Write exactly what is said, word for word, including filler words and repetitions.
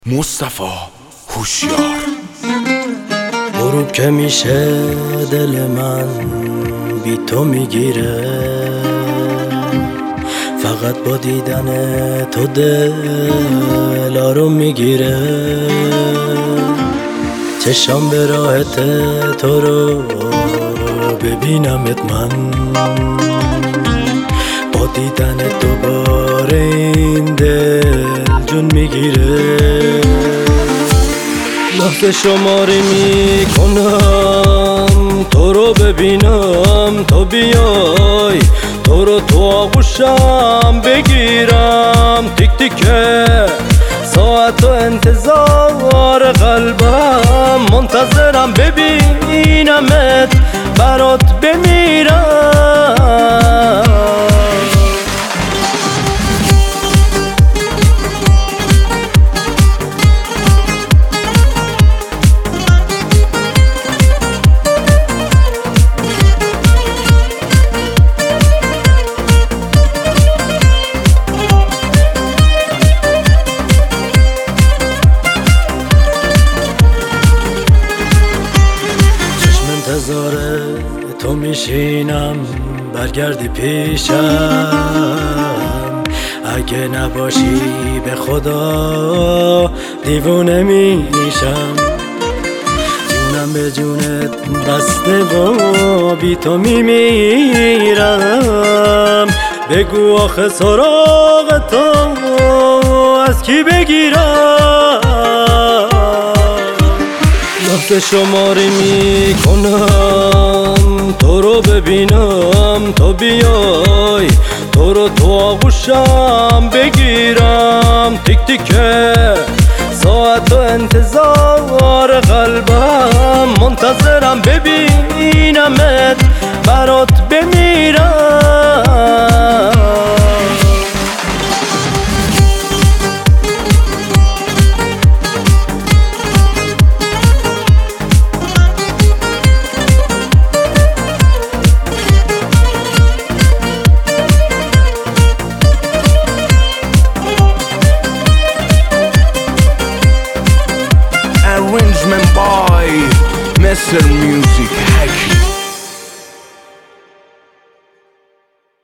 مصطفی هوشیار. غروب که میشه دل من بی تو میگیره، فقط با دیدن تو دل رو میگیره. چشام به راحت تو رو ببینمت، من با دیدن دوباره این دل جون میگیره. لحظه شماری میکنم تو رو ببینم، تو بیای تو رو تو آغوشم بگیرم. تیک تیکه ساعت و انتظار قلبم، منتظرم ببینمت برات بمیرم. انتظار تو میشینم برگردی پیشم، اگه نباشی به خدا دیوونه میشم. جونم به جونت بسته و بی تو میمیرم. بگو آخه سراغ تو از کی بگیرم؟ لحظه شماری میکنم تو رو ببینم، تو بیای تو رو تو آغوشم بگیرم. تیک تیکه ساعت و انتظار قلبم، منتظرم ببینمت برات بمیرم. Arrangement by Mister Music Hack.